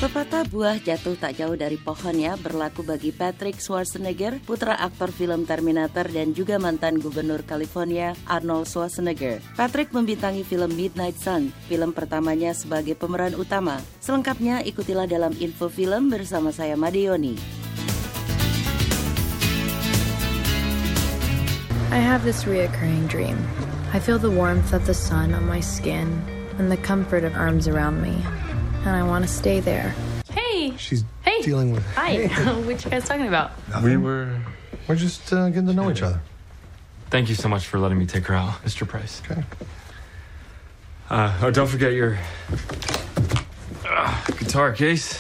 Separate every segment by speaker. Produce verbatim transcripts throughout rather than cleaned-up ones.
Speaker 1: Sepatah buah jatuh tak jauh dari pohonnya berlaku bagi Patrick Schwarzenegger, putra aktor film Terminator dan juga mantan gubernur California Arnold Schwarzenegger. Patrick membintangi film Midnight Sun, film pertamanya sebagai pemeran utama. Selengkapnya ikutilah dalam info film bersama saya Madioni.
Speaker 2: I have this reoccurring dream. I feel the warmth of the sun on my skin and the comfort of arms around me. And I want to stay there.
Speaker 3: Hey!
Speaker 4: She's
Speaker 3: hey.
Speaker 4: dealing with...
Speaker 3: Hi! What you guys talking about?
Speaker 4: Nothing.
Speaker 5: We were...
Speaker 4: We're just uh, getting to know each other.
Speaker 5: Thank you so much for letting me take her out, Mister Price.
Speaker 4: Okay.
Speaker 5: Uh, oh, don't forget your... Uh, guitar case.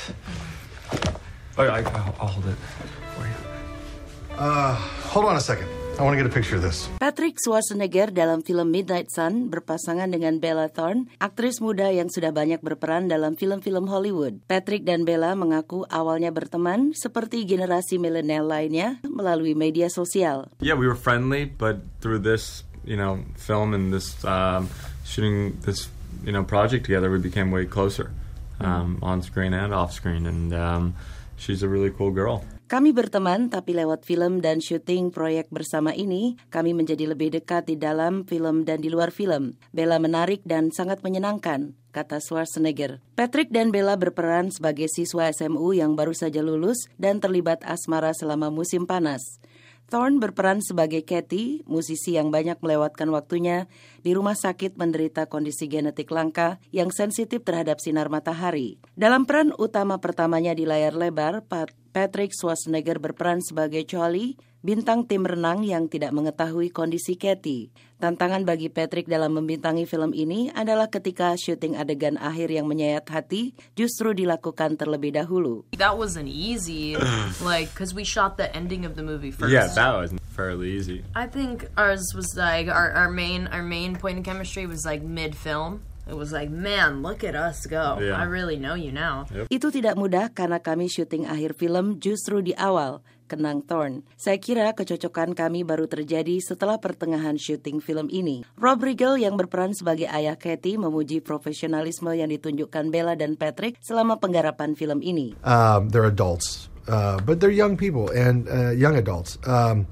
Speaker 5: Oh, I, I'll, I'll hold it for you.
Speaker 4: Uh, hold on a second. I want to get a picture of this.
Speaker 1: Patrick Schwarzenegger dalam film Midnight Sun berpasangan dengan Bella Thorne, aktris muda yang sudah banyak berperan dalam film-film Hollywood. Patrick dan Bella mengaku awalnya berteman seperti generasi milenial lainnya melalui media sosial.
Speaker 5: Yeah, we were friendly, but through this, you know, film and this um, shooting this, you know, project together, we became way closer um, on screen and off screen, and um, she's a really cool girl.
Speaker 1: Kami berteman, tapi lewat film dan syuting proyek bersama ini, kami menjadi lebih dekat di dalam film dan di luar film. Bella menarik dan sangat menyenangkan, kata Schwarzenegger. Patrick dan Bella berperan sebagai siswa S M U yang baru saja lulus dan terlibat asmara selama musim panas. Thorne berperan sebagai Kathy, musisi yang banyak melewatkan waktunya di rumah sakit menderita kondisi genetik langka yang sensitif terhadap sinar matahari. Dalam peran utama pertamanya di layar lebar, Patrick Schwarzenegger berperan sebagai Charlie, bintang tim renang yang tidak mengetahui kondisi Kathy. Tantangan bagi Patrick dalam membintangi film ini adalah ketika syuting adegan akhir yang menyayat hati justru dilakukan terlebih dahulu.
Speaker 3: That wasn't easy, like, because we shot the ending of the movie first.
Speaker 5: Yeah, that was fairly easy.
Speaker 3: I think ours was like, our, our main our main point of chemistry was like mid-film. It was like, man, look at us go.
Speaker 5: Yeah.
Speaker 3: I really know you now.
Speaker 5: Yep.
Speaker 1: Itu tidak mudah karena kami syuting akhir film justru di awal, kenang Thorne. Saya kira kecocokan kami baru terjadi setelah pertengahan syuting film ini. Rob Riggle yang berperan sebagai ayah Kathy memuji profesionalisme yang ditunjukkan Bella dan Patrick selama penggarapan film ini.
Speaker 4: Um, they're adults, uh, but they're young people and uh, young adults. Um,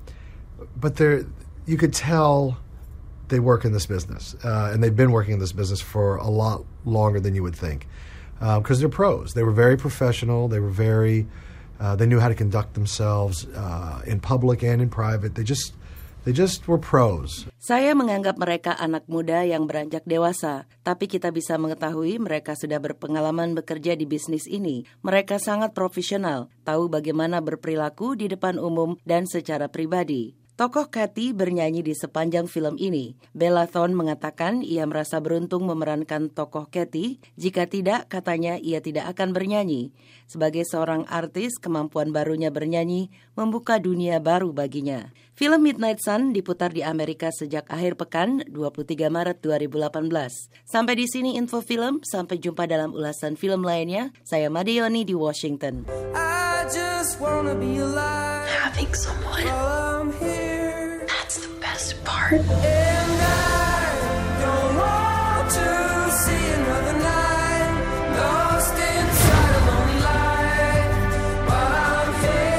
Speaker 4: but they're, you could tell they work in this business, uh, and they've been working in this business for a lot longer than you would think, because um, they're pros. They were very professional. They were very, uh, they knew how to conduct themselves uh, in public and in private. They just, they just were pros.
Speaker 1: Saya menganggap mereka anak muda yang beranjak dewasa, tapi kita bisa mengetahui mereka sudah berpengalaman bekerja di bisnis ini. Mereka sangat profesional, tahu bagaimana berperilaku di depan umum dan secara pribadi. Tokoh Kathy bernyanyi di sepanjang film ini. Bella Thorne mengatakan ia merasa beruntung memerankan tokoh Kathy. Jika tidak, katanya ia tidak akan bernyanyi. Sebagai seorang artis, kemampuan barunya bernyanyi membuka dunia baru baginya. Film Midnight Sun diputar di Amerika sejak akhir pekan dua puluh tiga Maret dua ribu delapan belas. Sampai di sini info film, sampai jumpa dalam ulasan film lainnya. Saya Madioni di Washington.
Speaker 6: I just wanna be alive.
Speaker 2: Having someone.
Speaker 6: I'm here.
Speaker 2: That's the best part.
Speaker 6: And I don't want to see another night lost inside a lonely light. While I'm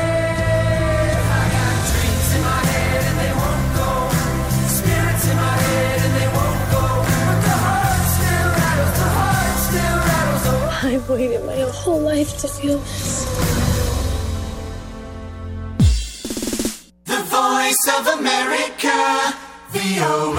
Speaker 6: here, I got dreams in my head and they won't go. Spirits in my head and they won't go. But the heart still rattles, the heart still rattles. Oh.
Speaker 2: I've waited my whole life to feel this.
Speaker 6: Voice of America, V O A.